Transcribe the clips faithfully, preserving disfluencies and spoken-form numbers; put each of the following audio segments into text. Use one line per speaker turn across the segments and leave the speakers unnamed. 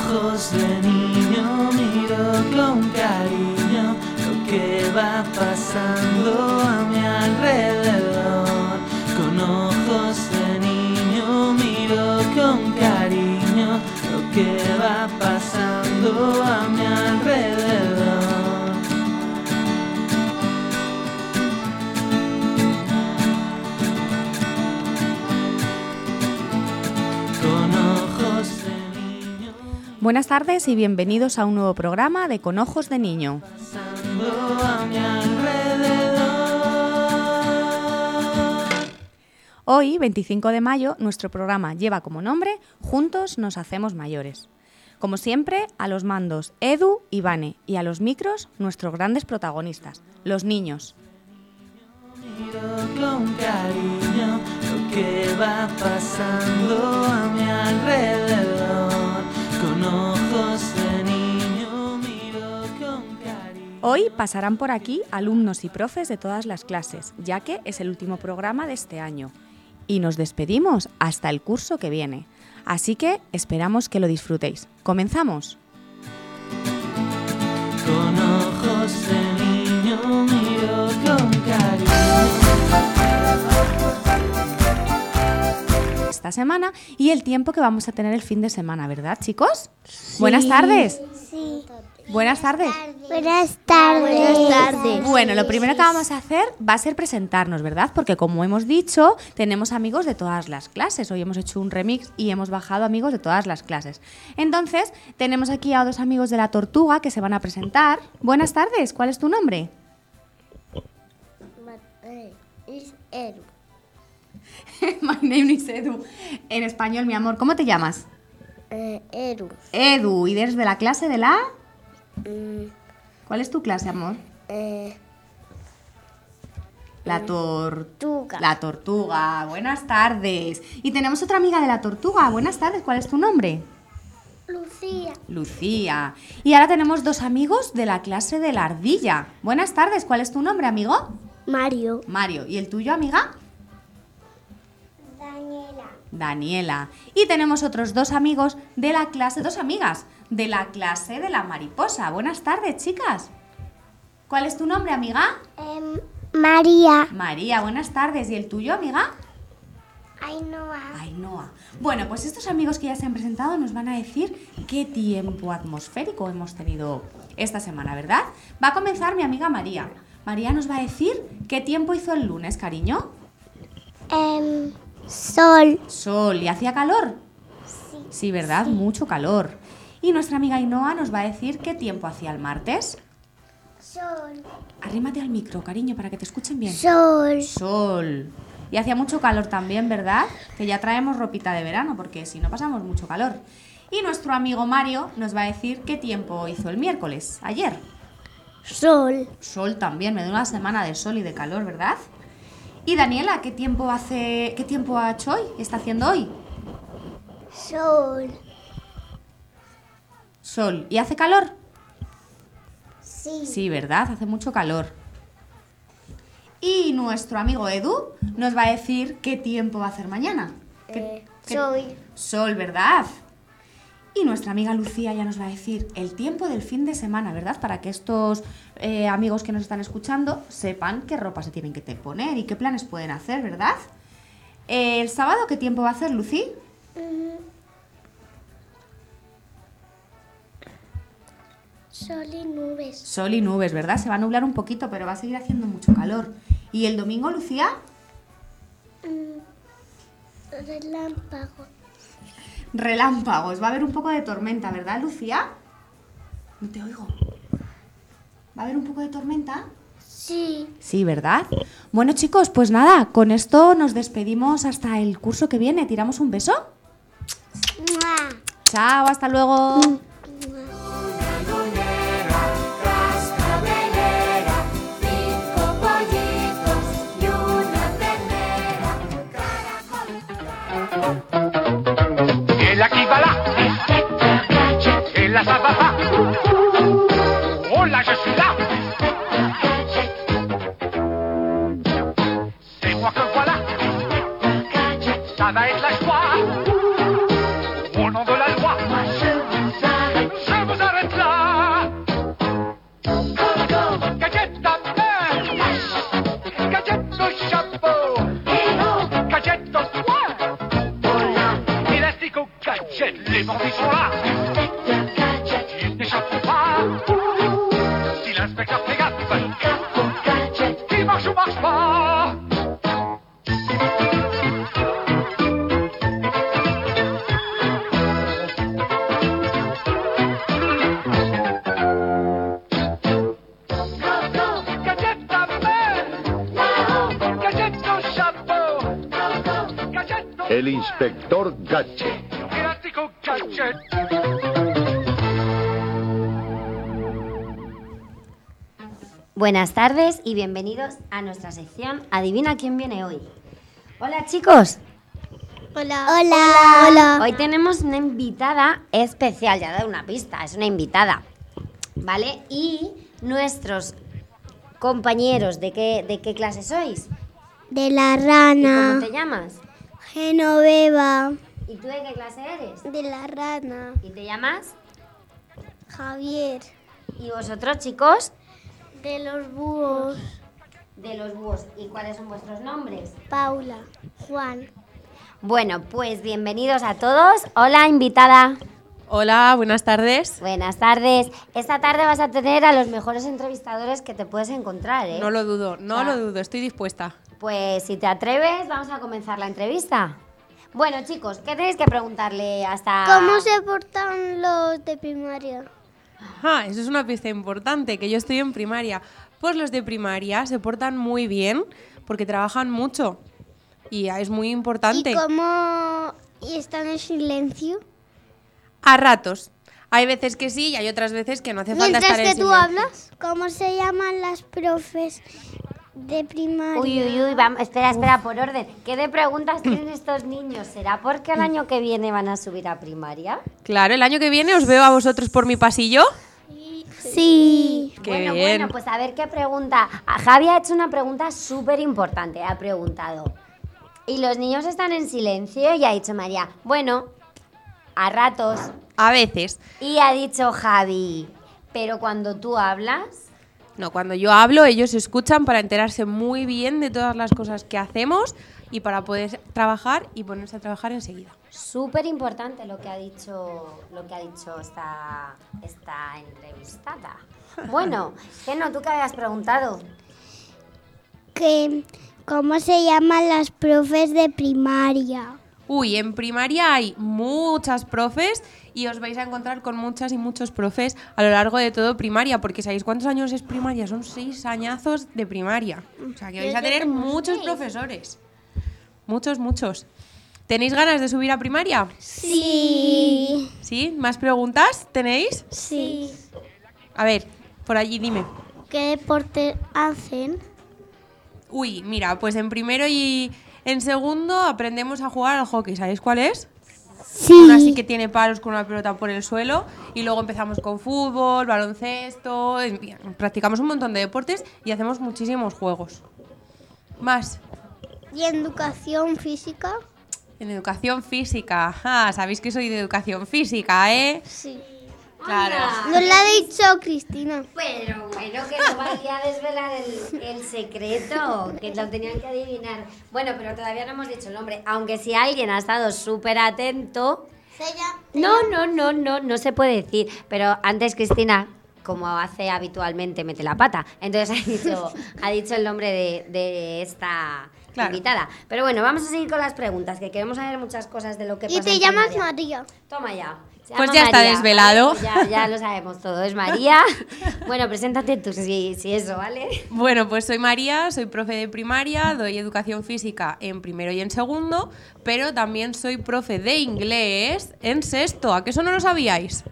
ojos de niño miro con cariño lo que va pasando a mi alrededor. Con ojos de niño miro con cariño lo que va pasando a mi alrededor.
Buenas tardes y bienvenidos a un nuevo programa de Con Ojos de Niño. Hoy, veinticinco de mayo, nuestro programa lleva como nombre Juntos nos hacemos mayores. Como siempre, a los mandos Edu y Vane, y a los micros nuestros grandes protagonistas, los niños.
Miro con cariño lo que va pasando a mi alrededor. Con ojos de niño miro con cariño.
Hoy pasarán por aquí alumnos y profes de todas las clases, ya que es el último programa de este año. Y nos despedimos hasta el curso que viene. Así que esperamos que lo disfrutéis. ¡Comenzamos!
Con ojos de niño miro con cariño.
Esta semana y el tiempo que vamos a tener el fin de semana, ¿verdad, chicos? Sí. Buenas tardes.
Sí.
Buenas tardes.
Buenas tardes.
Buenas tardes.
Bueno, lo primero que vamos a hacer va a ser presentarnos, ¿verdad? Porque como hemos dicho, tenemos amigos de todas las clases. Hoy hemos hecho un remix y hemos bajado amigos de todas las clases. Entonces, tenemos aquí a dos amigos de La Tortuga que se van a presentar. Buenas tardes. ¿Cuál es tu nombre?
Es Edu.
My name is Edu. En español, mi amor. ¿Cómo te llamas?
Eh, Edu.
Edu. ¿Y eres de la clase de la...?
Mm,
¿Cuál es tu clase, amor?
eh,
La tortuga.
Tuga.
La tortuga. Buenas tardes. Y tenemos otra amiga de La Tortuga. Buenas tardes. ¿Cuál es tu nombre?
Lucía.
Lucía. Y ahora tenemos dos amigos de la clase de la ardilla. Buenas tardes. ¿Cuál es tu nombre, amigo?
Mario.
Mario. ¿Y el tuyo, amiga?
Daniela.
Daniela. Y tenemos otros dos amigos de la clase, dos amigas de la clase de la mariposa. Buenas tardes, chicas. ¿Cuál es tu nombre, amiga?
Em, María.
María. Buenas tardes. ¿Y el tuyo, amiga?
Ainhoa.
Ainhoa. Bueno, pues estos amigos que ya se han presentado nos van a decir qué tiempo atmosférico hemos tenido esta semana, ¿verdad? Va a comenzar mi amiga María. María nos va a decir qué tiempo hizo el lunes, cariño.
Em, sol.
Sol. ¿Y hacía calor?
Sí.
Sí, ¿verdad?
Sí.
Mucho calor. Y nuestra amiga Ainhoa nos va a decir qué tiempo hacía el martes.
Sol.
Arrímate al micro, cariño, para que te escuchen bien.
Sol.
Sol. Y hacía mucho calor también, ¿verdad? Que ya traemos ropita de verano, porque si no pasamos mucho calor. Y nuestro amigo Mario nos va a decir qué tiempo hizo el miércoles, ayer.
Sol.
Sol también, me da una semana de sol y de calor, ¿verdad? Y Daniela, ¿qué tiempo hace, qué tiempo ha hecho hoy? ¿Está haciendo hoy?
Sol.
Sol. ¿Y hace calor?
Sí.
Sí, ¿verdad? Hace mucho calor. Y nuestro amigo Edu nos va a decir qué tiempo va a hacer mañana. ¿Qué-
Eh,
qué-
sol.
Sol, ¿verdad? Y nuestra amiga Lucía ya nos va a decir el tiempo del fin de semana, ¿verdad? Para que estos eh, amigos que nos están escuchando sepan qué ropa se tienen que te- poner y qué planes pueden hacer, ¿verdad? Eh, ¿El sábado qué tiempo va a hacer, Lucy?
Mm. Sol y nubes.
Sol y nubes, ¿verdad? Se va a nublar un poquito, pero va a seguir haciendo mucho calor. ¿Y el domingo, Lucía?
Mm, relámpago.
Relámpagos. Va a haber un poco de tormenta, ¿verdad, Lucía? No te oigo. ¿Va a haber un poco de tormenta?
Sí.
Sí, ¿verdad? Bueno, chicos, pues nada, con esto nos despedimos hasta el curso que viene. ¿Tiramos un beso?
¡Mua!
Chao, hasta luego.
El aquí va là, et là ça va pas. Oh là je suis là. C'est moi que voilà. Ça va être la joie. Au nom de la loi. sont là. Ils n'échapperont pas. Si l'inspecteur fait gaffe, il marche ou marche pas.
El inspector Gadget.
Elástico Gadget.
Buenas tardes y bienvenidos a nuestra sección Adivina quién viene hoy. Hola chicos.
Hola. Hola. Hola.
Hoy tenemos una invitada especial, ya he dado una pista, es una invitada, ¿vale? Y nuestros compañeros, ¿de qué, de qué clase sois?
De la
¿Y
rana.
cómo te llamas?
Genoveva.
¿Y tú de qué clase eres?
De la rana.
¿Y te llamas?
Javier.
¿Y vosotros chicos?
De los búhos.
De los búhos. ¿Y cuáles son vuestros nombres?
Paula. Juan.
Bueno, pues bienvenidos a todos. Hola, invitada.
Hola, buenas tardes.
Buenas tardes. Esta tarde vas a tener a los mejores entrevistadores que te puedes encontrar, ¿eh?
No lo dudo, no
Ah.
lo dudo, estoy dispuesta.
Pues si te atreves, vamos a comenzar la entrevista. Bueno, chicos, ¿qué tenéis que preguntarle hasta...?
¿Cómo se portan los de primaria?
Ah, eso es una pista importante, que yo estoy en primaria. Pues los de primaria se portan muy bien porque trabajan mucho y es muy importante.
¿Y cómo y están en silencio?
A ratos. Hay veces que sí y hay otras veces que no hace falta
Mientras
estar en
que tú
silencio.
hablas. ¿Cómo se llaman las profes de primaria?
Uy, uy, uy, vamos, espera, espera, por orden. ¿Qué de preguntas tienen estos niños? ¿Será porque el año que viene van a subir a primaria?
Claro, el año que viene os veo a vosotros por mi pasillo.
Sí.
Qué
bueno,
bien.
bueno, pues a ver qué pregunta. A Javi ha hecho una pregunta súper importante, ha preguntado. Y los niños están en silencio y ha dicho María, bueno, a ratos.
A veces.
Y ha dicho Javi, pero cuando tú hablas...
No, cuando yo hablo, ellos escuchan para enterarse muy bien de todas las cosas que hacemos y para poder trabajar y ponerse a trabajar enseguida.
Súper importante lo que ha dicho, lo que ha dicho esta, esta entrevistada. Bueno, Geno, ¿tú qué habías preguntado?
Que, ¿cómo se llaman las profes de primaria?
Uy, en primaria hay muchas profes y os vais a encontrar con muchas y muchos profes a lo largo de todo primaria, porque ¿sabéis cuántos años es primaria? Son seis añazos de primaria. O sea, que vais a tener muchos profesores. Muchos, muchos. ¿Tenéis ganas de subir a primaria?
Sí.
¿Sí? ¿Más preguntas tenéis?
Sí.
A ver, por allí dime.
¿Qué deporte hacen?
Uy, mira, pues en primero y en segundo aprendemos a jugar al hockey. ¿Sabéis cuál es?
Sí.
Una así que tiene palos con una pelota por el suelo y luego empezamos con fútbol, baloncesto, en fin, practicamos un montón de deportes y hacemos muchísimos juegos. Más,
¿Y en educación física?
en educación física. Ah, sabéis que soy de educación física, ¿eh?
Sí.
Claro.
Nos la ha dicho Cristina.
Pero bueno, que no vaya a desvelar el, el secreto, que lo tenían que adivinar. Bueno, pero todavía no hemos dicho el nombre, aunque si alguien ha estado súper atento... No, no, no, no, no se puede decir. Pero antes Cristina, como hace habitualmente, mete la pata. Entonces ha dicho, ha dicho el nombre de, de esta
Claro.
invitada. Pero bueno, vamos a seguir con las preguntas, que queremos saber muchas cosas de lo que
Y
pasa
te
en
llamas
primaria.
María.
Toma ya. Se
Pues
llama
ya está
María,
desvelado.
¿vale? Ya, ya lo sabemos todo. Es María. Bueno, preséntate tú, si, si eso, ¿vale?
Bueno, pues soy María, soy profe de primaria, doy educación física en primero y en segundo, pero también soy profe de inglés en sexto. ¿A qué eso no lo sabíais?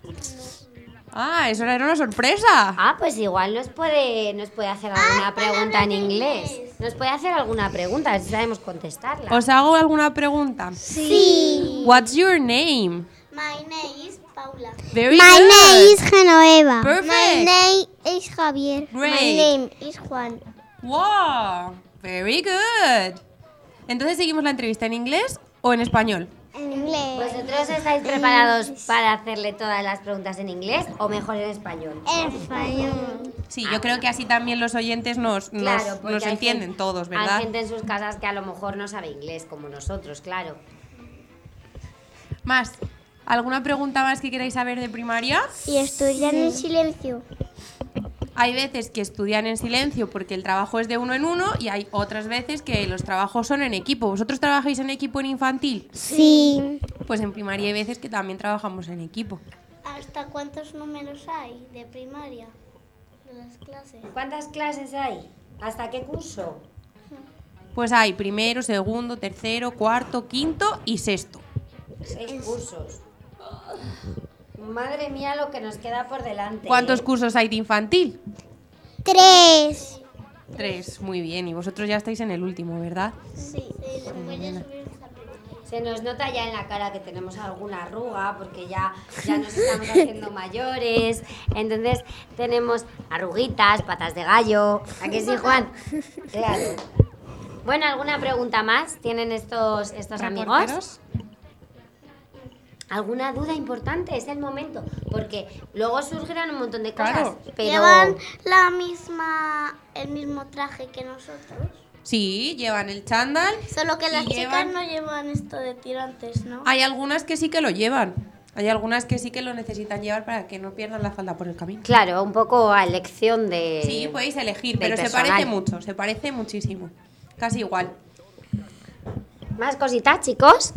Ah, eso era una sorpresa.
Ah, pues igual nos puede, nos puede hacer alguna pregunta en inglés. Nos puede hacer alguna pregunta, a ver si sabemos contestarla.
¿Os hago alguna pregunta?
Sí.
What's your name?
My name is Paula.
Very
My
good.
name is Genoveva.
Perfect.
My name is Javier.
Great.
My name is Juan.
Wow, very good. Entonces, ¿seguimos la entrevista en inglés o en español?
En inglés.
¿Vosotros estáis preparados para hacerle todas las preguntas en inglés o mejor en español?
En español.
Sí, yo creo que así también los oyentes nos, nos,
Claro, porque
nos
hay
entienden
gente-
todos, ¿verdad?
Hay gente en sus casas que a lo mejor no sabe inglés como nosotros, claro.
Más, ¿Alguna pregunta más que queráis saber de primaria?
Y estudian en silencio.
Hay veces que estudian en silencio porque el trabajo es de uno en uno y hay otras veces que los trabajos son en equipo. ¿Vosotros trabajáis en equipo en infantil?
Sí.
Pues en primaria hay veces que también trabajamos en equipo.
¿Hasta cuántos números hay de primaria? De las clases.
¿Cuántas clases hay? ¿Hasta qué curso?
Pues hay primero, segundo, tercero, cuarto, quinto y sexto.
Seis cursos. Madre mía, lo que nos queda por delante.
¿Cuántos
¿eh?
cursos hay de infantil?
Tres.
Tres, muy bien. Y vosotros ya estáis en el último, ¿verdad?
Sí.
Se nos nota ya en la cara que tenemos alguna arruga porque ya, ya nos estamos haciendo mayores. Entonces tenemos arruguitas, patas de gallo. ¿A qué sí, Juan? Claro. Bueno, ¿alguna pregunta más tienen estos, estos amigos?
¿Reporteros?
¿Alguna duda importante? Es el momento. Porque luego surgirán un montón de cosas.
Claro.
Pero...
¿Llevan la misma, el mismo traje que nosotros?
Sí, llevan el chándal.
Solo que
y
las chicas
llevan-
no llevan esto de tirantes, ¿no?
Hay algunas que sí que lo llevan. Hay algunas que sí que lo necesitan llevar para que no pierdan la falda por el camino.
Claro, un poco a elección de...
Sí, podéis elegir,
del
pero se
personal.
parece mucho, se parece muchísimo. Casi igual.
¿Más cositas, chicos?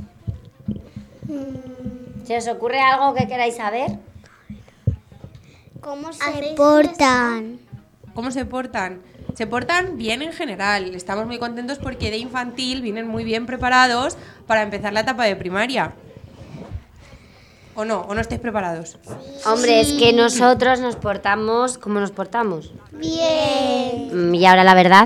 ¿Se os ocurre algo que queráis saber?
¿Cómo se portan?
¿Cómo se portan? Se portan bien en general. Estamos muy contentos porque de infantil vienen muy bien preparados para empezar la etapa de primaria. ¿O no? ¿O no estáis preparados?
Hombre, es que nosotros nos portamos... ¿Cómo nos portamos?
Bien.
Mm, ¿Y ahora la verdad?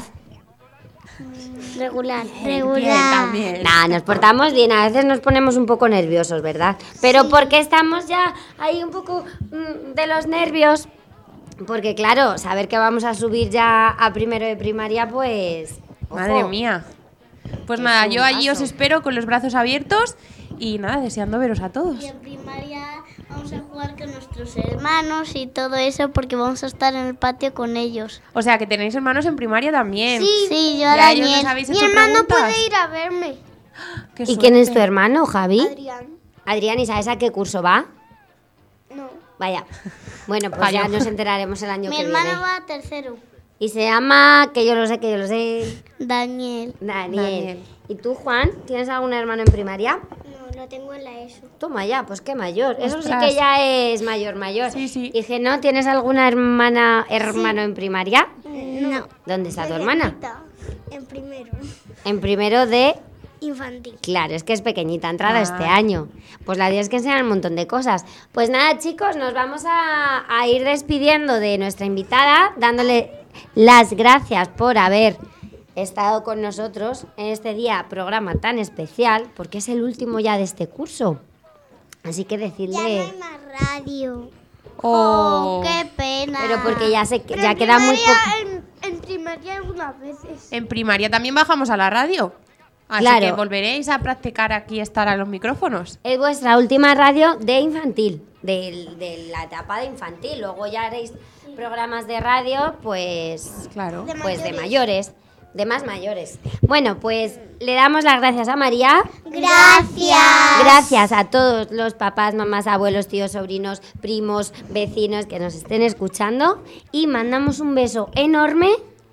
Regular.
Bien,
Regular.
también.
Nah, nos portamos bien, a veces nos ponemos un poco nerviosos, ¿verdad? Pero porque estamos ya ahí un poco mm, de los nervios. Porque claro, saber que vamos a subir ya a primero de primaria, pues... ojo.
Madre mía. Pues
Es
nada,
un
yo allí
paso.
os espero con los brazos abiertos y nada, deseando veros a todos.
Y en primaria vamos a jugar con nuestros hermanos y todo eso porque vamos a estar en el patio con ellos.
O sea, que tenéis hermanos en primaria también.
Sí, yo
¿Y a ellos
Daniel.
les habéis
Mi
hecho
hermano
preguntas?
puede ir a verme.
Qué
¿Y quién es tu
suerte.
hermano, Javi?
Adrián.
Adrián, ¿y sabes a qué curso va?
No.
Vaya. Bueno, pues
Fallo.
ya nos enteraremos el año
Mi
que
hermano
viene.
va a tercero.
Y se llama, que yo lo sé, que yo lo sé,
Daniel.
Daniel.
Daniel.
¿Y tú, Juan? ¿Tienes algún hermano en primaria?
No, lo tengo en la ESO.
Toma ya, pues qué mayor. Eso sí
Ostras.
que ya es mayor, mayor.
Sí, sí.
Y que no, ¿tienes alguna hermana, hermano en primaria?
No.
¿Dónde está tu hermana?
En primero.
En primero de...
Infantil.
Claro, es que es pequeñita, entrada
Ah.
este año. Pues la tienes que enseñar un montón de cosas. Pues nada, chicos, nos vamos a, a ir despidiendo de nuestra invitada, dándole las gracias por haber estado con nosotros en este día, programa tan especial, porque es el último ya de este curso. Así que decirle...
Ya no hay más radio.
Oh.
Qué pena.
Pero porque ya se
Pero
ya
en
queda muy
primaria-
poco.
En, en primaria algunas veces.
En primaria también bajamos a la radio. Así
Claro.
que volveréis a practicar aquí estar a los micrófonos.
Es vuestra última radio de infantil, del- de, la etapa de infantil. Luego ya haréis programas de radio, pues,
Claro.
pues de mayores, de más mayores. Bueno, pues le damos las gracias a María.
Gracias.
Gracias a todos los papás, mamás, abuelos, tíos, sobrinos, primos, vecinos que nos estén escuchando. Y mandamos un beso enorme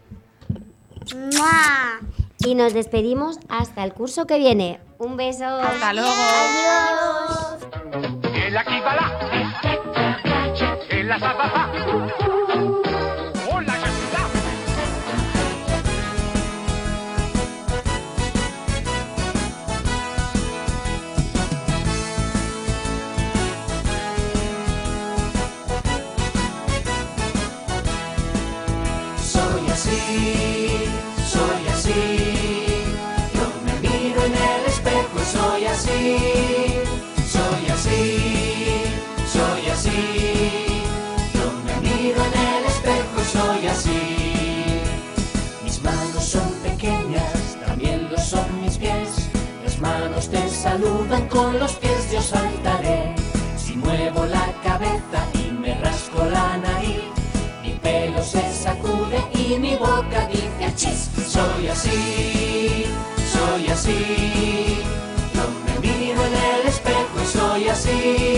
¡Mua!
y nos despedimos hasta el curso que viene. Un beso.
Hasta luego.
Adiós.
El aquí va la, el la sa va va. Hola, Shakira.
Soy así, soy así. Yo me miro en el espejo y soy así. Soy así, soy así. Yo me miro en el espejo y soy así. Mis manos son pequeñas, también lo son mis pies. Las manos te saludan, con los pies yo saltaré. Si muevo la cabeza y me rasco la nariz, mi pelo se sacude y mi boca dice achis. Soy así, soy así. Yo me miro en el espejo y soy así.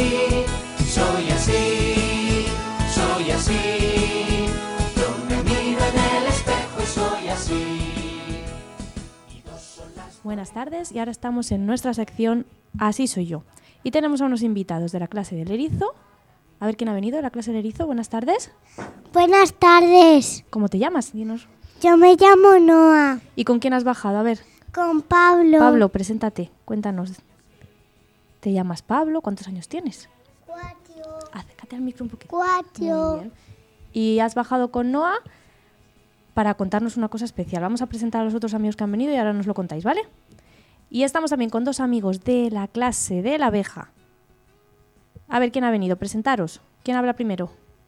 tardes y ahora estamos en nuestra sección Así soy yo. Y tenemos a unos invitados de la clase del erizo. A ver quién ha venido de la clase del erizo. Buenas tardes.
Buenas tardes.
¿Cómo te llamas? Dinos.
Yo me llamo Noa.
¿Y con quién has bajado? A ver.
Con Pablo.
Pablo, preséntate. Cuéntanos. ¿Te llamas Pablo? ¿Cuántos años tienes?
Cuatro.
Acércate al micro un poquito.
Cuatro.
Muy bien. Y has bajado con Noa para contarnos una cosa especial. Vamos a presentar a los otros amigos que han venido y ahora nos lo contáis, ¿vale? Y estamos también con dos amigos de la clase de la abeja. A ver, ¿quién ha venido? Presentaros. ¿Quién habla primero?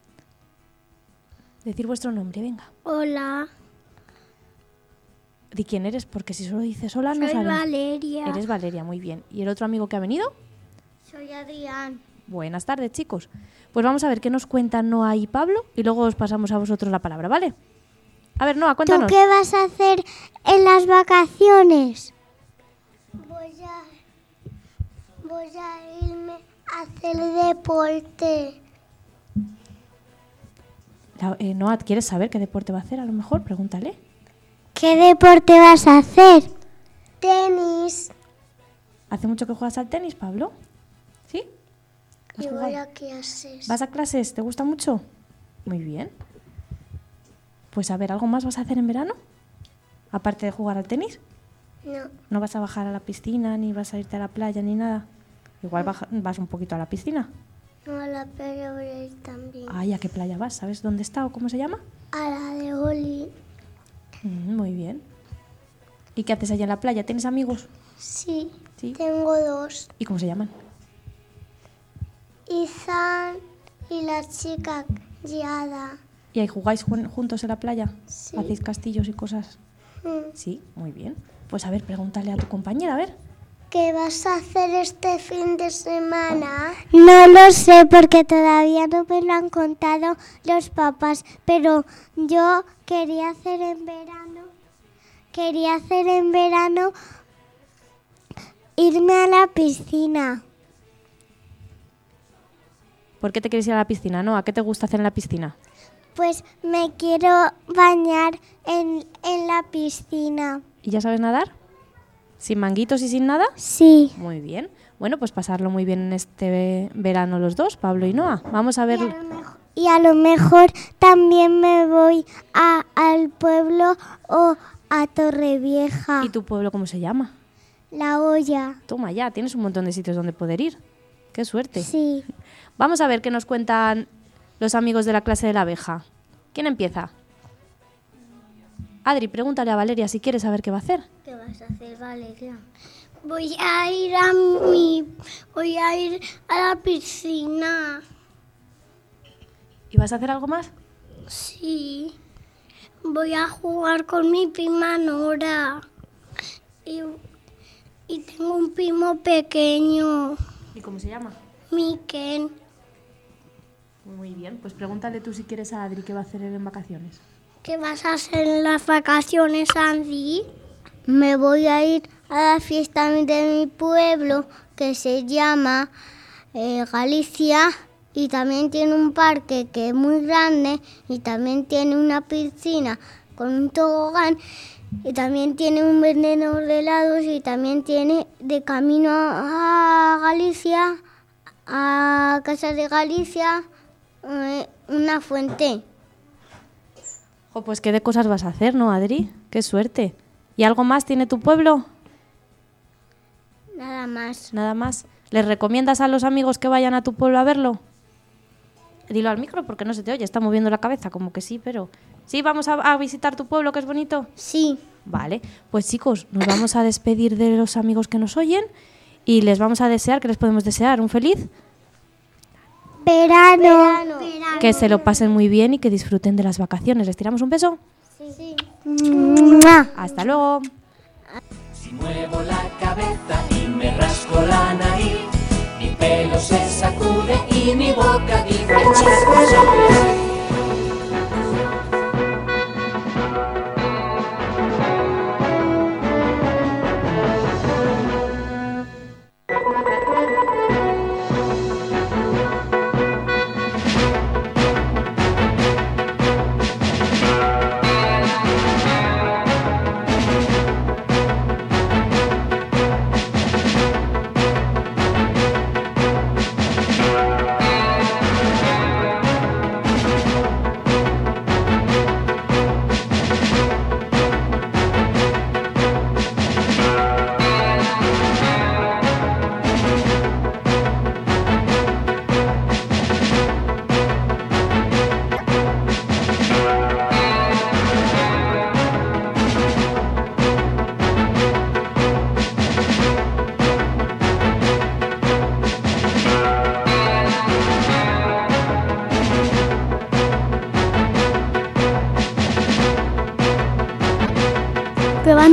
Decir vuestro nombre, venga.
Hola.
Di quién eres, porque si solo dices hola no
Soy
sabes.
Valeria.
Eres Valeria, muy bien. ¿Y el otro amigo que ha venido?
Soy Adrián.
Buenas tardes, chicos. Pues vamos a ver qué nos cuentan Noa y Pablo y luego os pasamos a vosotros la palabra, ¿vale? A ver, Noa, cuéntanos.
¿Tú qué vas a hacer en las vacaciones? Voy a, voy a irme a hacer deporte.
La- eh, Noa, ¿quieres saber qué deporte va a hacer? A lo mejor, pregúntale.
¿Qué deporte vas a hacer? Tenis.
¿Hace mucho que juegas al tenis, Pablo? ¿Sí? ¿Has
Y
jugado?
voy a clases.
¿Vas a clases? ¿Te gusta mucho? Muy bien. Pues a ver, ¿algo más vas a hacer en verano? Aparte de jugar al tenis.
No,
¿No vas a bajar a la piscina, ni vas a irte a la playa, ni nada? Igual baja- vas un poquito a la piscina.
no a la playa voy a ir también.
Ay, ¿a qué playa vas? ¿Sabes dónde está o cómo se llama?
A la de Oli.
Mm, muy bien. ¿Y qué haces allá en la playa? ¿Tienes amigos?
Sí,
Sí.
tengo dos.
¿Y cómo se llaman?
Izan y la chica Yada.
¿Y ahí jugáis jun- juntos en la playa?
Sí.
¿Hacéis castillos y cosas?
Mm.
Sí, muy bien. Pues a ver, pregúntale a tu compañera, a ver.
¿Qué vas a hacer este fin de semana? No lo sé porque todavía no me lo han contado los papás, pero yo quería hacer en verano, quería hacer en verano irme a la piscina.
¿Por qué te quieres ir a la piscina, no? ¿A qué te gusta hacer en la piscina?
Pues me quiero bañar en, en la piscina.
¿Y ya sabes nadar? ¿Sin manguitos y sin nada?
Sí.
Muy bien. Bueno, pues pasarlo muy bien en este verano los dos, Pablo y Noa. Vamos a ver...
Y a lo mejor también me voy a, al pueblo o a Torrevieja.
¿Y tu pueblo cómo se llama?
La olla.
Toma ya, tienes un montón de sitios donde poder ir. ¡Qué suerte!
Sí.
Vamos a ver qué nos cuentan los amigos de la clase de la abeja. ¿Quién empieza? Adri, pregúntale a Valeria si quiere saber qué va a hacer.
¿Qué vas a hacer, Valeria? Voy a ir a mi, voy a ir a la piscina.
¿Y vas a hacer algo más?
Sí. Voy a jugar con mi prima Nora. Y, y tengo un primo pequeño,
¿Y cómo se llama?
Miken.
Muy bien, pues pregúntale tú si quieres a Adri qué va a hacer él en vacaciones.
¿Qué vas a hacer en las vacaciones, Andy? Me voy a ir a la fiesta de mi pueblo, que se llama eh, Galicia, y también tiene un parque que es muy grande, y también tiene una piscina con un tobogán, y también tiene un vendedor de helados, y también tiene de camino a Galicia, a Casa de Galicia, eh, una fuente.
Jo, pues qué de cosas vas a hacer, ¿no, Adri? ¡Qué suerte! ¿Y algo más tiene tu pueblo?
Nada más.
Nada más. ¿Les recomiendas a los amigos que vayan a tu pueblo a verlo? Dilo al micro porque no se te oye, está moviendo la cabeza, como que sí, pero... ¿Sí, vamos a, a visitar tu pueblo, que es bonito?
Sí.
Vale, pues chicos, nos vamos a despedir de los amigos que nos oyen y les vamos a desear, ¿qué les podemos desear? ¿Un feliz?
Verano.
Que se lo pasen muy bien y que disfruten de las vacaciones. ¿Les tiramos un beso?
Sí.
Hasta luego.
Si muevo la cabeza y me rasco la nariz, mi pelo se sacude y mi boca dice chasco, soy así.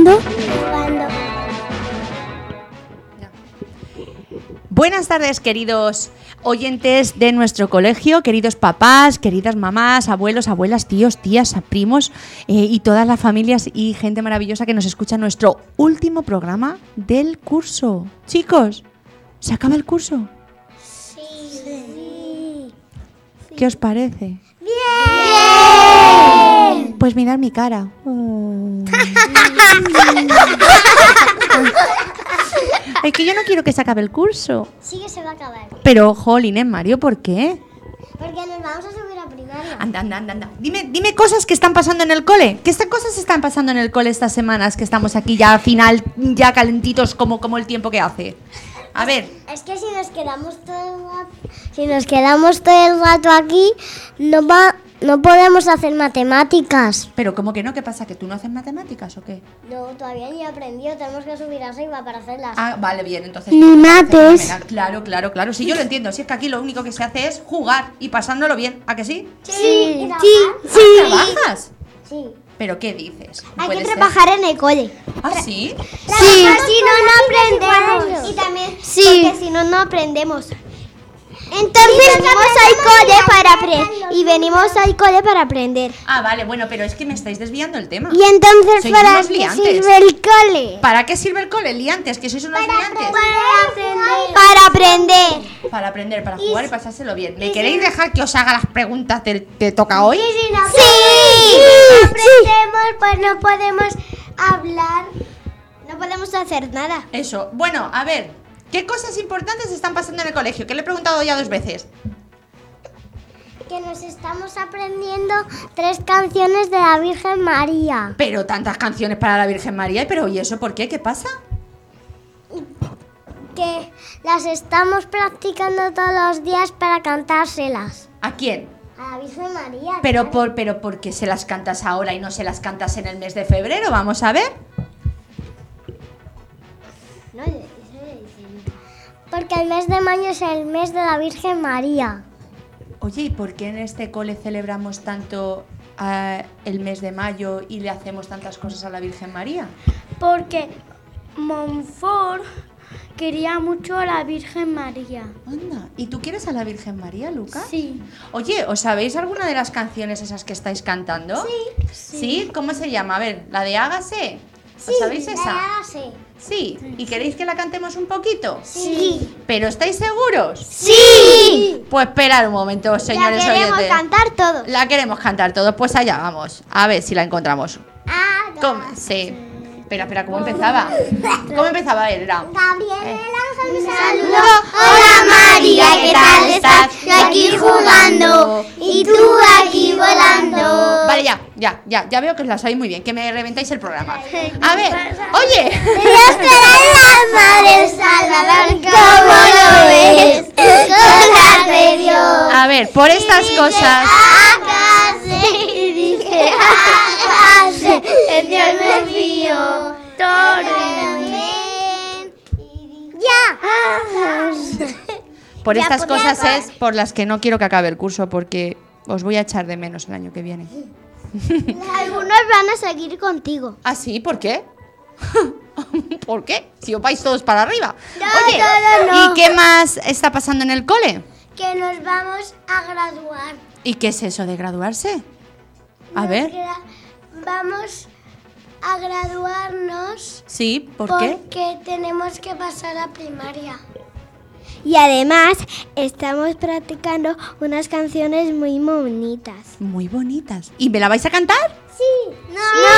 jugando. Jugando.
Buenas tardes, queridos oyentes de nuestro colegio, queridos papás, queridas mamás, abuelos, abuelas, tíos, tías, primos eh, y todas las familias y gente maravillosa que nos escucha en nuestro último programa del curso. Chicos, ¿se acaba el curso?
Sí. Sí.
¿Qué os parece?
¡Bien!
Pues mirad mi cara. Oh. Es que yo no quiero que se acabe el curso.
Sí que se va a acabar.
Pero, jolín, ¿eh, Mario? ¿Por qué?
Porque nos vamos a subir a primaria.
Anda, anda, anda, anda. Dime, dime cosas que están pasando en el cole. ¿Qué estas cosas están pasando en el cole estas semanas que estamos aquí ya al final, ya calentitos como, como el tiempo que hace? A ver.
Es que si nos quedamos todo el rato, si nos quedamos todo el rato aquí, no va, no podemos hacer matemáticas.
Pero ¿cómo que no? ¿Qué pasa? ¿Que tú no haces matemáticas o qué?
No, todavía ni he aprendido, tenemos que subir arriba para hacerlas.
Ah, vale, bien, entonces.
Ni mates.
Fenomenal. Claro, claro, claro. Sí, yo lo entiendo. Si es que aquí lo único que se hace es jugar y pasándolo bien. ¿A que sí?
Sí,
¿Ah,
sí, sí.
¿Trabajas?
Sí.
¿Pero qué dices?
Hay
¿Puede
que
ser?
trabajar en el cole.
¿Ah, sí?
Sí, si no, no aprendemos. Y también, sí. Porque si no, no aprendemos. Entonces venimos al cole para aprender. Y venimos al cole para aprender.
Ah, vale, bueno, pero es que me estáis desviando el tema.
Y entonces,
Sois
¿para
unos
qué
liantes.
sirve el cole?
¿Para qué sirve el cole? Liantes, que sois unos liantes.
Para aprender. Para aprender.
Para aprender, para jugar y pasárselo bien. ¿Me queréis dejar que os haga las preguntas que te toca hoy?
Si no aprendemos, pues no podemos hablar. No podemos hacer nada.
Eso. Bueno, a ver. ¿Qué cosas importantes están pasando en el colegio? Que le he preguntado ya dos veces.
Que nos estamos aprendiendo tres canciones de la Virgen María.
Pero tantas canciones para la Virgen María. ¿Pero y eso por qué? ¿Qué pasa?
Que las estamos practicando todos los días para cantárselas.
¿A quién?
A la Virgen María.
Pero
claro.
por, pero ¿por qué se las cantas ahora y no se las cantas en el mes de febrero? Vamos a ver.
No, eso le dicen. Porque el mes de mayo es el mes de la Virgen María.
Oye, ¿y por qué en este cole celebramos tanto uh, el mes de mayo y le hacemos tantas cosas a la Virgen María?
Porque Montfort quería mucho a la Virgen María.
Anda, ¿y tú quieres a la Virgen María, Lucas?
Sí.
Oye, ¿os sabéis alguna de las canciones esas que estáis cantando?
Sí.
¿Sí? ¿Cómo se llama? A ver, ¿la de Hágase? ¿Os sabéis esa?
Sí.
Sí. ¿Y queréis que la cantemos un poquito?
Sí.
¿Pero estáis seguros?
Sí.
Pues esperad un momento, señores
La queremos
oyentes.
cantar todos.
La queremos cantar todos, pues allá vamos. A ver si la encontramos.
Hágase.
¿Cómo? Sí. Espera, espera, ¿cómo empezaba? ¿Cómo empezaba? A ver, era...
Gabriel
Eh.
un saludo. Hola María, ¿qué tal estás? Yo aquí jugando y tú aquí volando.
Vale, ya, ya, ya, ya veo que os la sabéis muy bien, que me reventáis el programa. A ver, oye.
Dios te da las madres Salvador, ¿cómo lo ves? Cosas de Dios.
A ver, por estas cosas...
Hágase y dije hágase, en Dios me fío, todo ya.
Por
Ya
estas
podía
cosas
acabar.
es por las que no quiero que acabe el curso, porque os voy a echar de menos el año que viene.
Algunos van a seguir contigo.
¿Ah, sí? ¿Por qué? ¿Por qué? Si os vais todos para arriba.
No,
Oye,
no, no, no.
¿y qué más está pasando en el cole?
Que nos vamos a graduar.
¿Y qué es eso de graduarse? A
Nos
ver.
gra- Vamos a graduarnos
Sí, ¿por qué?
porque tenemos que pasar a primaria. Y además estamos practicando unas canciones muy bonitas.
Muy bonitas. ¿Y me la vais a cantar?
Sí. No.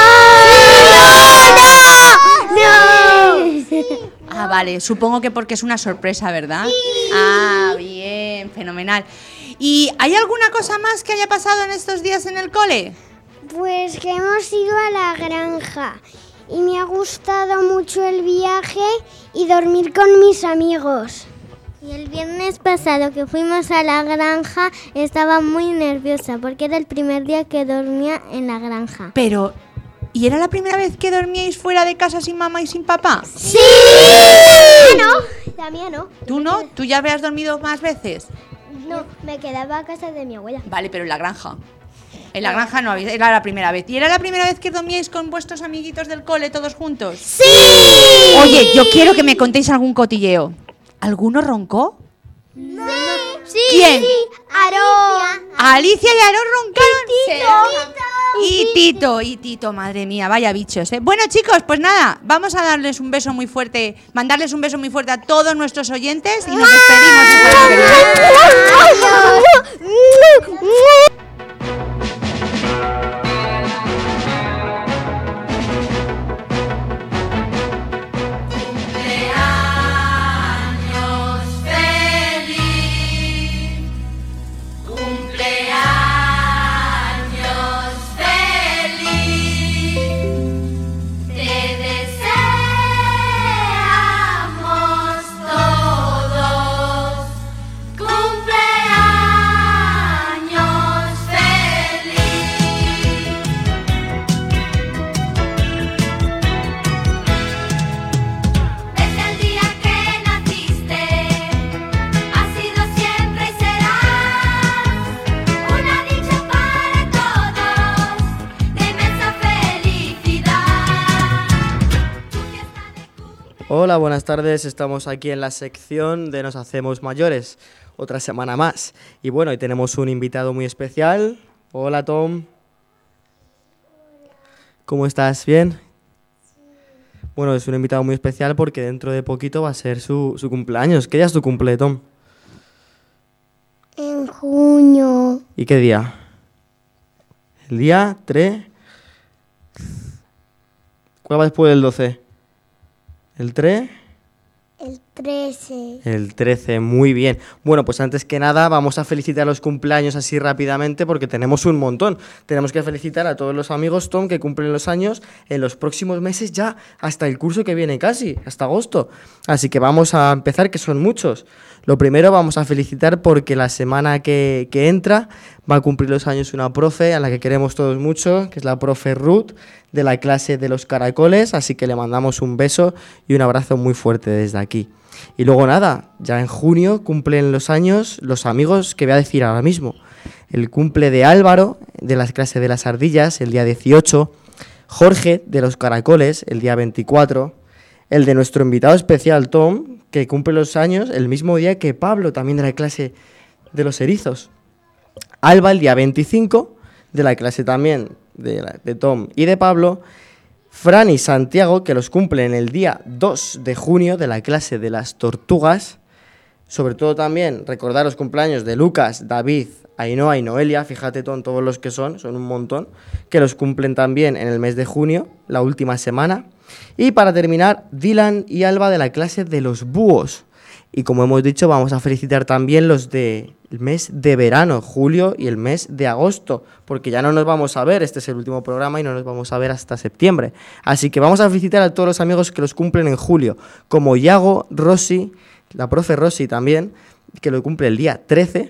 No. No. No.
Ah, vale. Supongo que porque es una sorpresa, ¿verdad? Ah, bien, fenomenal. ¿Y hay alguna cosa más que haya pasado en estos días en el cole?
Pues que hemos ido a la granja y me ha gustado mucho el viaje y dormir con mis amigos. Y el viernes pasado que fuimos a la granja estaba muy nerviosa porque era el primer día que dormía en la granja.
Pero, ¿y era la primera vez que dormíais fuera de casa sin mamá y sin papá?
¡Sí! La mía no, la mía no.
¿Tú no? ¿Tú ya habías dormido más veces?
No, me quedaba a casa de mi abuela.
Vale, pero en la granja. En la granja no habéis, era la primera vez. ¿Y era la primera vez que dormíais con vuestros amiguitos del cole todos juntos?
¡Sí!
Oye, yo quiero que me contéis algún cotilleo. ¿Alguno roncó?
No. Sí,
¿Quién?
Sí, Aarón.
Alicia y Aarón roncaron.
Tito.
Y Tito, y Tito, madre mía, vaya bichos, ¿eh? Bueno, chicos, pues nada, vamos a darles un beso muy fuerte, mandarles un beso muy fuerte a todos nuestros oyentes y nos despedimos.
Hola, buenas tardes. Estamos aquí en la sección de Nos Hacemos Mayores, otra semana más. Y bueno, hoy tenemos un invitado muy especial. Hola, Tom. ¿Cómo estás? ¿Bien? Bueno, es un invitado muy especial porque dentro de poquito va a ser su, su cumpleaños. ¿Qué día es tu cumple, Tom?
En junio.
¿Y qué día? El día tres. ¿Cuál va después del doce? ¿El tres?
El trece.
El trece, muy bien. Bueno, pues antes que nada vamos a felicitar los cumpleaños así rápidamente porque tenemos un montón. Tenemos que felicitar a todos los amigos, Tom, que cumplen los años en los próximos meses ya, hasta el curso que viene casi, hasta agosto. Así que vamos a empezar, que son muchos. Lo primero vamos a felicitar porque la semana que, que entra va a cumplir los años una profe a la que queremos todos mucho, que es la profe Ruth, de la clase de los caracoles, así que le mandamos un beso y un abrazo muy fuerte desde aquí. Y luego nada, ya en junio cumplen los años los amigos que voy a decir ahora mismo. El cumple de Álvaro, de la clase de las ardillas, el día dieciocho, Jorge, de los caracoles, el día veinticuatro, el de nuestro invitado especial, Tom, que cumple los años el mismo día que Pablo, también de la clase de los erizos. Alba, el día veinticinco, de la clase también de, la, de Tom y de Pablo. Fran y Santiago, que los cumplen el día dos de junio, de la clase de las tortugas. Sobre todo también recordar los cumpleaños de Lucas, David, Ainhoa y Noelia, fíjate Tom, todos los que son, son un montón, que los cumplen también en el mes de junio, la última semana. Y para terminar, Dylan y Alba de la clase de los búhos. Y como hemos dicho, vamos a felicitar también los del mes de verano, julio, y el mes de agosto, porque ya no nos vamos a ver, este es el último programa y no nos vamos a ver hasta septiembre. Así que vamos a felicitar a todos los amigos que los cumplen en julio, como Iago, Rosy, la profe Rosy también, que lo cumple el día trece,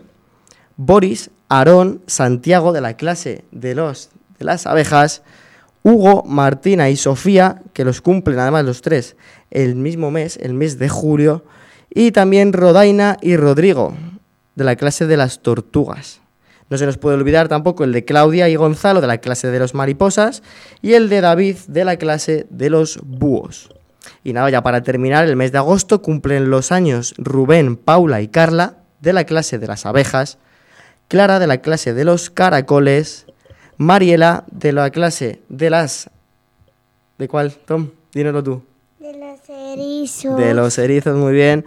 Boris, Aarón, Santiago de la clase de, los, de las abejas, Hugo, Martina y Sofía, que los cumplen además los tres el mismo mes, el mes de julio, y también Rodaina y Rodrigo, de la clase de las tortugas. No se nos puede olvidar tampoco el de Claudia y Gonzalo, de la clase de los mariposas, y el de David, de la clase de los búhos. Y nada, ya para terminar, el mes de agosto cumplen los años Rubén, Paula y Carla, de la clase de las abejas, Clara, de la clase de los caracoles, Mariela, de la clase de las... ¿De cuál, Tom? Dínoslo tú.
De los erizos.
De los erizos, muy bien.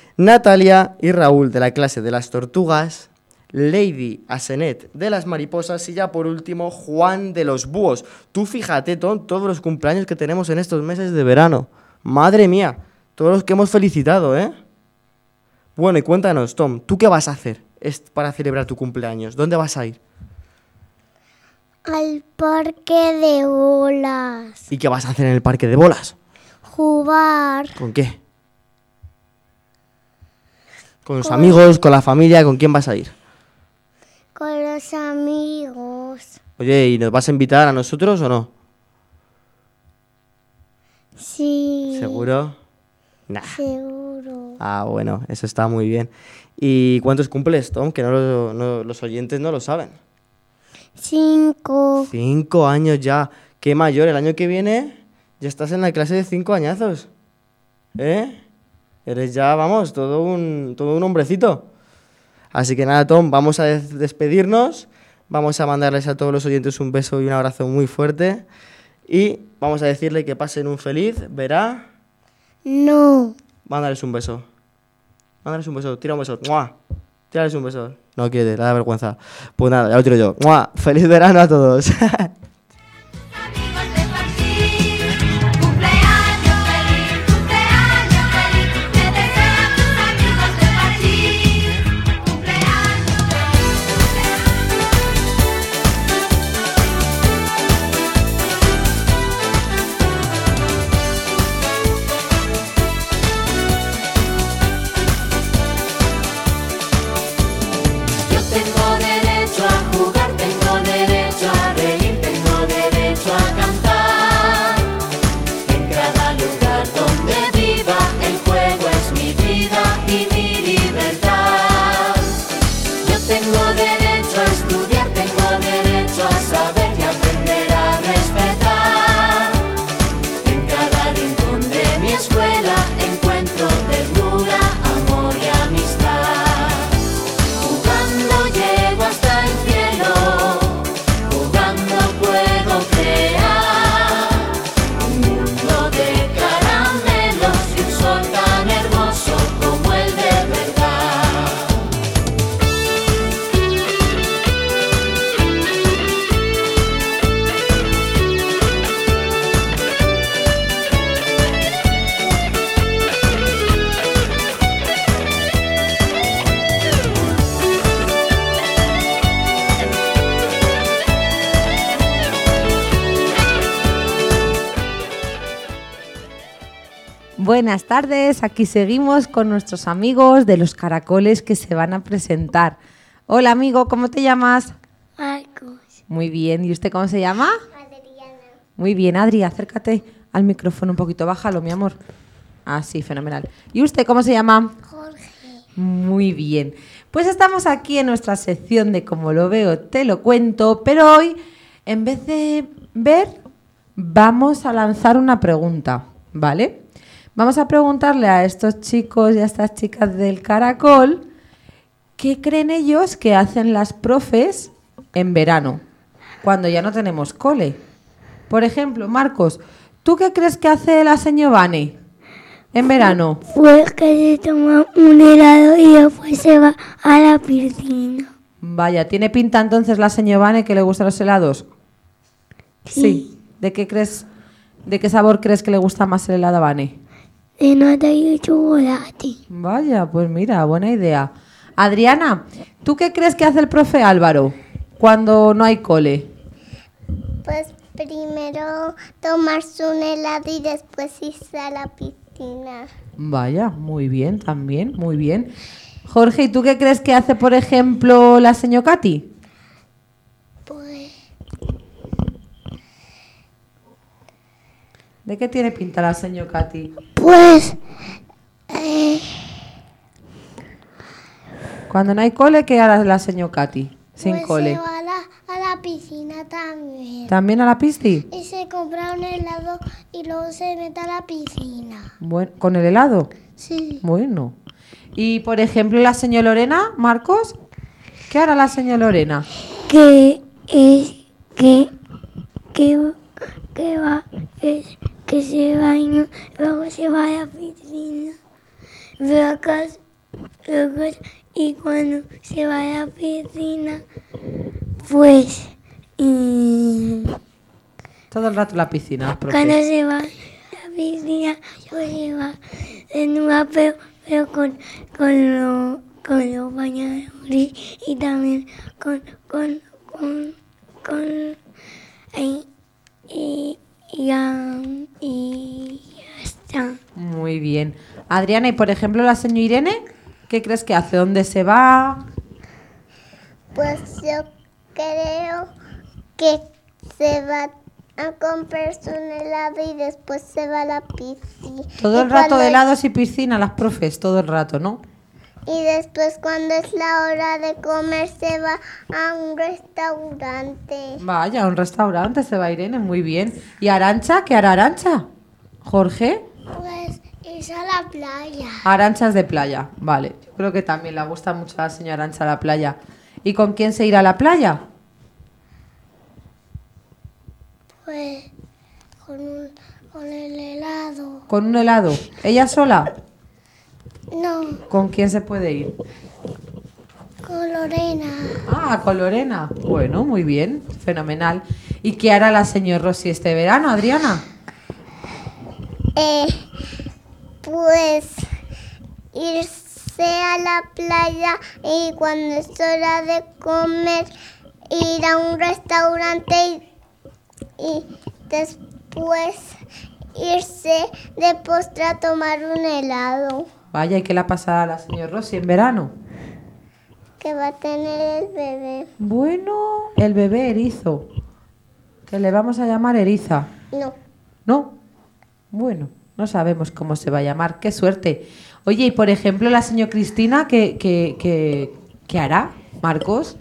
Natalia y Raúl, de la clase de las tortugas. Lady Asenet, de las mariposas. Y ya por último, Juan, de los búhos. Tú fíjate, Tom, todos los cumpleaños que tenemos en estos meses de verano. Madre mía, todos los que hemos felicitado, ¿eh? Bueno, y cuéntanos, Tom, ¿tú qué vas a hacer para celebrar tu cumpleaños? ¿Dónde vas a ir?
Al parque de bolas.
¿Y qué vas a hacer en el parque de bolas?
Jugar.
¿Con qué? ¿Con los con... amigos, con la familia? ¿Con quién vas a ir?
Con los amigos.
Oye, ¿y nos vas a invitar a nosotros o no?
Sí.
¿Seguro? Nah.
Seguro.
Ah, bueno, eso está muy bien. ¿Y cuántos cumples, Tom? Que no, lo- no- los oyentes no lo saben.
Cinco.
Cinco años ya. Qué mayor, el año que viene ya estás en la clase de cinco añazos. ¿Eh? Eres ya, vamos, todo un, todo un hombrecito. Así que nada, Tom, vamos a des- despedirnos. Vamos a mandarles a todos los oyentes un beso y un abrazo muy fuerte. Y vamos a decirle que pasen un feliz, verá.
No.
Mándales un beso. Mándales un beso, tira un beso. ¡Mua! Tírales un beso. No quiere, le da vergüenza. Pues nada, ya lo tiro yo. ¡Mua! ¡Feliz verano a todos!
Amigos de Parchís, cumpleaños feliz, cumpleaños feliz, te desean tus amigos de Parchís, cumpleaños Yo tengo derecho a jugar, tengo derecho a reír, tengo derecho a cantar. En cada lugar donde viva, el juego es mi vida y mi libertad. Yo tengo derecho a estudiar, tengo derecho a saber y aprender a respetar. En cada rincón de mi escuela encuentro ternura, amor y amistad. Jugando llego hasta el cielo, jugando puedo crear un mundo de caramelos y un sol tan hermoso como el de verdad.
Buenas tardes, aquí seguimos con nuestros amigos de los caracoles que se van a presentar. Hola amigo, ¿cómo te llamas?
Marcos.
Muy bien, ¿y usted cómo se llama?
Adriana.
Muy bien, Adri, acércate al micrófono un poquito, bájalo, mi amor. Ah, sí, fenomenal. ¿Y usted cómo se llama?
Jorge.
Muy bien. Pues estamos aquí en nuestra sección de Como lo veo, te lo cuento, pero hoy, en vez de ver, vamos a lanzar una pregunta, ¿vale? Vamos a preguntarle a estos chicos y a estas chicas del Caracol qué creen ellos que hacen las profes en verano, cuando ya no tenemos cole. Por ejemplo, Marcos, ¿tú qué crees que hace la señora Vane en verano?
Pues que se toma un helado y después se va a la piscina.
Vaya, ¿tiene pinta entonces la señora Vane que le gustan los helados? Sí. ¿De qué crees, de qué sabor crees que le gusta más el helado a Vane?
De nata y de chocolate.
Vaya, pues mira, buena idea. Adriana, ¿tú qué crees que hace el profe Álvaro cuando no hay cole?
Pues primero tomarse un helado y después irse a la piscina.
Vaya, muy bien, también, muy bien. Jorge, ¿y tú qué crees que hace, por ejemplo, la señora Katy?
Pues
¿De qué tiene pinta la señora Katy?
Pues eh,
Cuando no hay cole, ¿qué hará la señora Katy? Sin
pues
cole.
se va a la, a la piscina también.
¿También a la pisci?
Y se compra un helado y luego se mete a la piscina.
Bueno, ¿con el helado?
Sí.
Bueno. Y, por ejemplo, la señora Lorena, Marcos, ¿qué hará la señora Lorena?
Que es que que que va es que se baña, luego se va a la piscina. Ve a casa, luego, y cuando se va a la piscina, pues y
Todo el rato en la piscina, profe.
cuando se va a la piscina, pues se va desnuda, pero, pero con, con, lo, con los bañadores y también con, con, con, con, y, y, y, ya- y ya está.
Muy bien. Adriana, y por ejemplo, la señora Irene, ¿qué crees que hace? ¿Dónde se va?
Pues yo creo que se va a comprarse un helado y después se va a la piscina.
Todo el
Y
rato
cuando-
helados y piscina, las profes, todo el rato, ¿no?
Y después cuando es la hora de comer se va a un restaurante.
Vaya, a un restaurante se va Irene, muy bien. ¿Y Arancha? ¿Qué hará Arancha? ¿Jorge?
Pues irse a la playa.
Aranchas de playa, vale. Yo creo que también le gusta mucho a la señora Arancha la playa. ¿Y con quién se irá a la playa?
Pues con, un, con el helado.
¿Con un helado? ¿Ella sola?
No,
¿Con quién se puede ir?
con Lorena.
Ah, con Lorena. Bueno, muy bien, fenomenal. ¿Y qué hará la señora Rosy este verano, Adriana?
Eh, pues irse a la playa y cuando es hora de comer ir a un restaurante y, y después irse de postre a tomar un helado
Vaya, ¿y qué le pasará a la señora Rosy en verano?
que va a tener el bebé.
Bueno, el bebé erizo, que le vamos a llamar Eriza.
No,
¿No? Bueno, no sabemos cómo se va a llamar. ¡Qué suerte! Oye, y por ejemplo, la señora Cristina, ¿qué, qué, qué, qué hará, Marcos?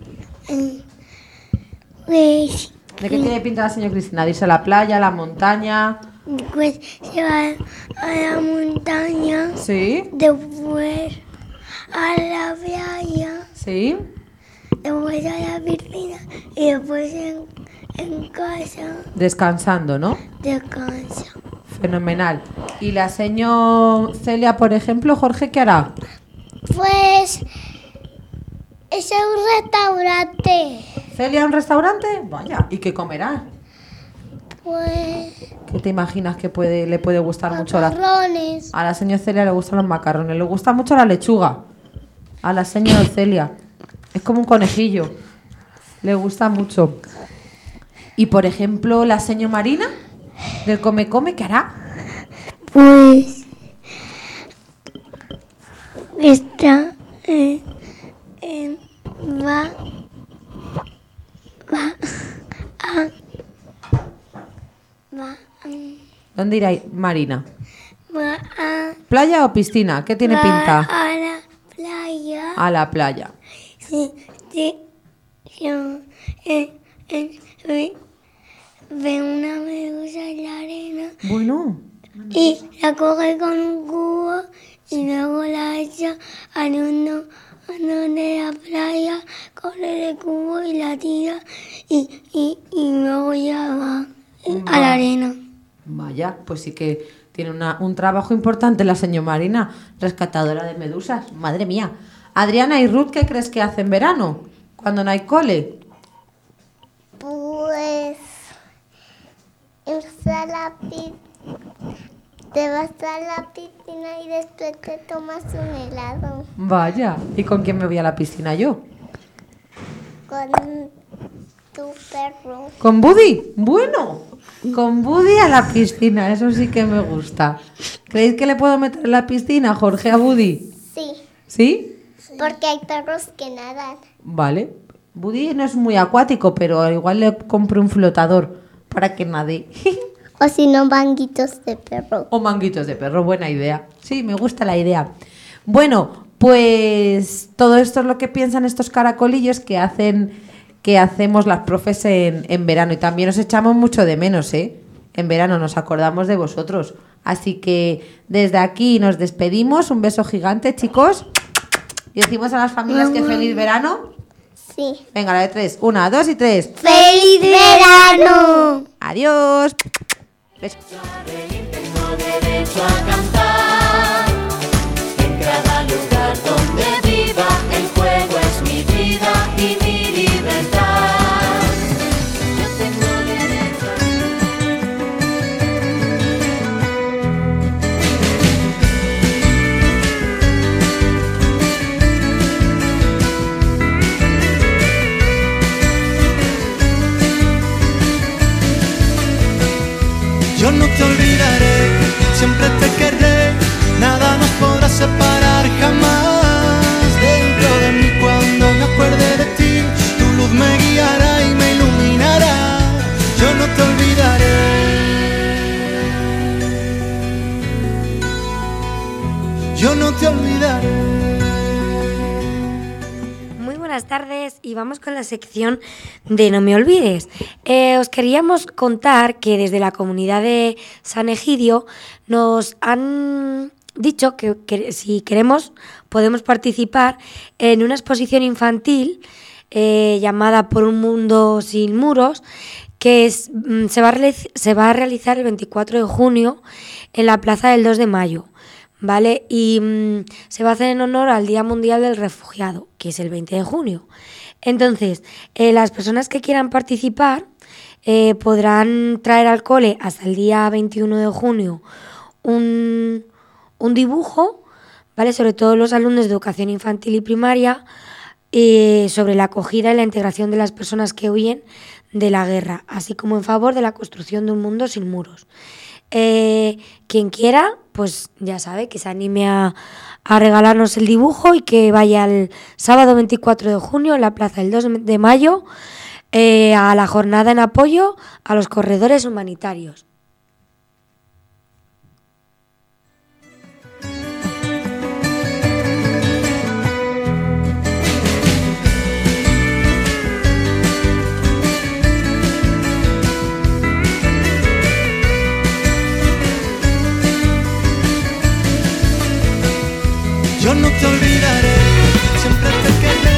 pues,
¿De qué tiene pinta la señora Cristina? ¿De irse a la playa, a la montaña?
pues se va a la montaña,
¿Sí?
después a la playa,
¿Sí?
después a la piscina y después en, en casa
Descansando, ¿no?
descansa.
Fenomenal. ¿Y la señora Celia, por ejemplo, Jorge, qué hará?
Pues es un restaurante.
¿Celia a un restaurante? Vaya, ¿y qué comerá?
Pues
¿Qué te imaginas que puede, le puede gustar mucho a la,
macarrones.
a la señora Celia? Le gustan los macarrones, le gusta mucho la lechuga. A la señora Celia. Es como un conejillo. Le gusta mucho. Y por ejemplo, la señora Marina, del Come Come, ¿qué hará?
Pues está eh, eh, va va a va
¿Dónde irá Marina?
a, va a
¿Playa o piscina? ¿Qué tiene
va
pinta?
a la playa.
A la playa.
Sí, sí, yo eh, eh, ve, ve una medusa en la arena
Bueno,
y la coge con un cubo y luego la echa al hondo, al hondo de la playa, coge el cubo y la tira y, y, y luego ya va eh, a la arena.
vaya, pues sí que tiene una- un trabajo importante la señora Marina, rescatadora de medusas. Madre mía. Adriana y Ruth, ¿qué crees que hacen en verano? Cuando no hay cole.
Pues irse a la piscina, te vas a la piscina y después te tomas un helado
Vaya, ¿y con quién me voy a la piscina yo?
con tu perro.
¿Con Buddy? Bueno, con Buddy a la piscina, eso sí que me gusta. ¿Creéis que le puedo meter en la piscina, Jorge, a Buddy?
Sí,
¿Sí?
porque hay perros que nadan.
Vale. Buddy no es muy acuático, pero igual le compro un flotador para que nade.
O si no, manguitos de perro.
O manguitos de perro, buena idea. Sí, me gusta la idea. Bueno, pues todo esto es lo que piensan estos caracolillos que hacen, que hacemos las profes en, en verano. Y también os echamos mucho de menos, ¿eh? En verano nos acordamos de vosotros. Así que desde aquí nos despedimos. Un beso gigante, chicos. Y decimos a las familias que feliz verano.
Sí.
Venga, la de tres. Una, dos y tres.
¡Feliz verano!
Adiós. Beso.
Tengo derecho a cantar. En cada lugar donde viva, el juego es mi vida y mi libertad. Yo tengo derecho
Yo no te olvidaré, siempre te querré, nada nos podrá separar jamás. Dentro de mí cuando me acuerde de ti,
y vamos con la sección de No me olvides. Eh, os queríamos contar que desde la comunidad de San Egidio nos han dicho que, que si queremos podemos participar en una exposición infantil eh, llamada Por un mundo sin muros, que es, se, va a se va a realizar el veinticuatro de junio en la Plaza del dos de mayo, ¿vale? Y mmm, se va a hacer en honor al Día Mundial del Refugiado, que es el veinte de junio. Entonces, eh, las personas que quieran participar eh, podrán traer al cole hasta el día veintiuno de junio un, un dibujo, ¿vale? Sobre todo los alumnos de educación infantil y primaria, eh, sobre la acogida y la integración de las personas que huyen de la guerra, así como en favor de la construcción de un mundo sin muros. Eh, quien quiera, pues ya sabe, que se anime a, a regalarnos el dibujo y que vaya el sábado veinticuatro de junio en la Plaza del dos de mayo eh, a la jornada en apoyo a los corredores humanitarios.
Yo no te olvidaré, siempre te querré.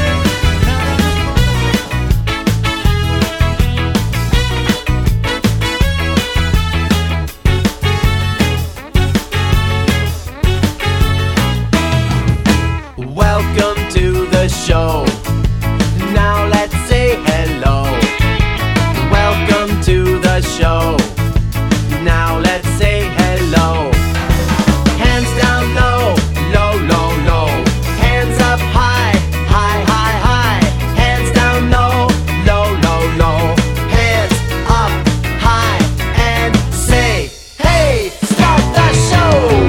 Welcome to the show. Now let's say hello. Welcome to the show. Now let's say hello. Hands down low. Low, low, low. Hands up high, high, high, high. Hands down low, low, low, low. Hands up high and say, hey, start the show.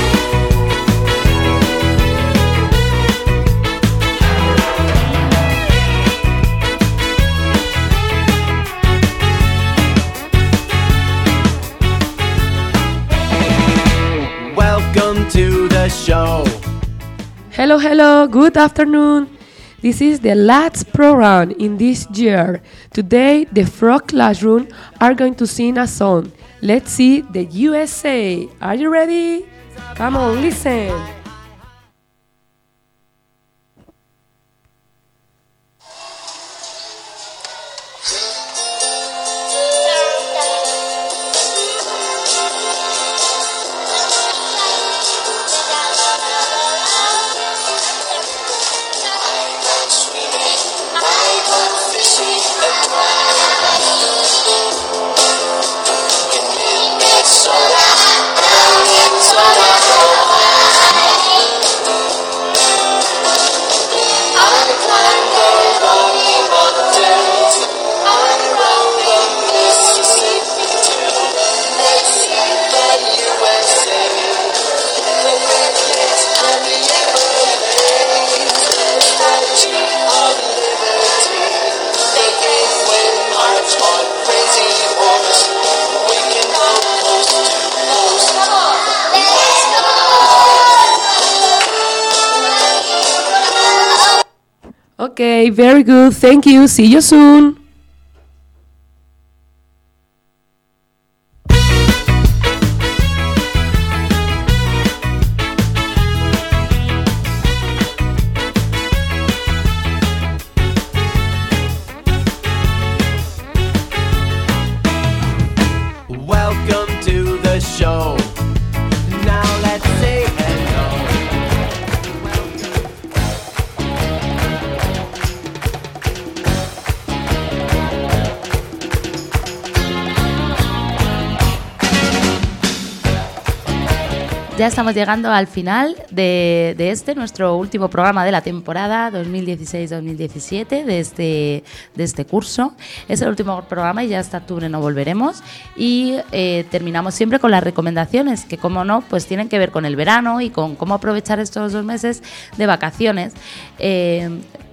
Welcome to the show.
Hello, hello, good afternoon. This is the last program in this year. Today, the Frog Classroom are going to sing a song. Let's see the U S A. Are you ready? Come on, listen. Okay, very good. Thank you. See you soon.
Welcome to the show. Now let's say hello.
Ya estamos llegando al final de, de este, nuestro último programa de la temporada dos mil dieciséis dos mil diecisiete, de este, de este curso. Es el último programa y ya hasta octubre no volveremos. Y eh, terminamos siempre con las recomendaciones, que como no, pues tienen que ver con el verano y con cómo aprovechar estos dos meses de vacaciones. Eh,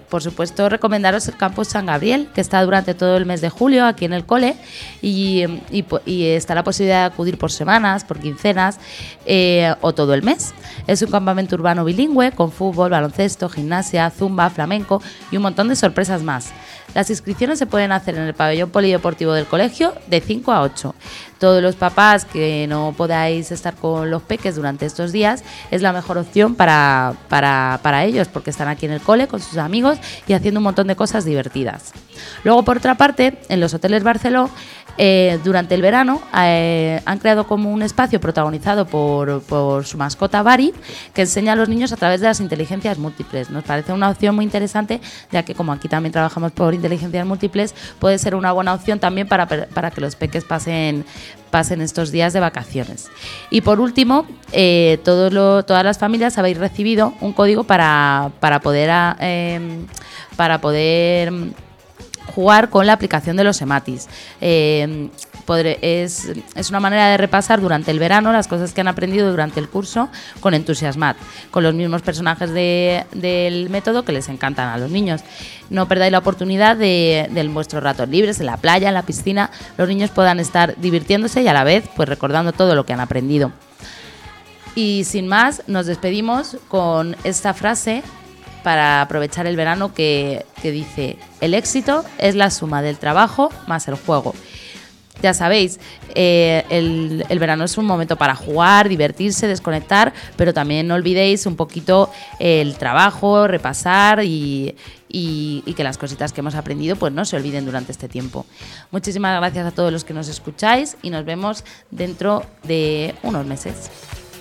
por supuesto, recomendaros el Campus San Gabriel, que está durante todo el mes de julio aquí en el cole y, y, y está la posibilidad de acudir por semanas, por quincenas eh, o todo el mes. Es un campamento urbano bilingüe con fútbol, baloncesto, gimnasia, zumba, flamenco y un montón de sorpresas más. Las inscripciones se pueden hacer en el pabellón polideportivo del colegio de cinco a ocho. Todos los papás que no podáis estar con los peques durante estos días es la mejor opción para, para, para ellos, porque están aquí en el cole con sus amigos y haciendo un montón de cosas divertidas. Luego, por otra parte, en los hoteles Barceló, eh, durante el verano eh, han creado como un espacio protagonizado por, por su mascota Bari, que enseña a los niños a través de las inteligencias múltiples. Nos parece una opción muy interesante, ya que como aquí también trabajamos por inteligencias múltiples, puede ser una buena opción también para, para que los peques pasen pasen estos días de vacaciones. Y por último, eh, todo lo, todas las familias habéis recibido un código para, para poder a, eh, para poder jugar con la aplicación de los Ematis. Eh, podré, es, es una manera de repasar durante el verano las cosas que han aprendido durante el curso con Entusiasmat, con los mismos personajes de, del método que les encantan a los niños. No perdáis la oportunidad de, de vuestros ratos libres en la playa, en la piscina, los niños puedan estar divirtiéndose y a la vez pues recordando todo lo que han aprendido. Y sin más, nos despedimos con esta frase para aprovechar el verano que, que dice: el éxito es la suma del trabajo más el juego. Ya sabéis, eh, el, el verano es un momento para jugar, divertirse, desconectar, pero también no olvidéis un poquito el trabajo, repasar y, y, y que las cositas que hemos aprendido pues no se olviden durante este tiempo. Muchísimas gracias a todos los que nos escucháis y nos vemos dentro de unos meses.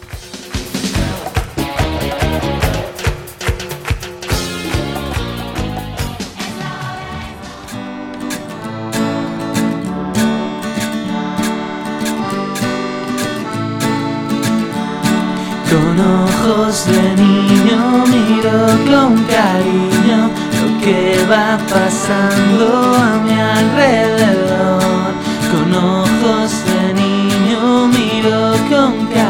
Con ojos de niño miro con cariño lo que va pasando a mi alrededor. Con ojos de niño miro con cariño